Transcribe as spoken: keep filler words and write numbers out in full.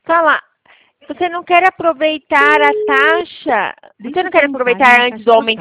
Fala, você não quer aproveitar a taxa? Você não quer aproveitar antes do aumento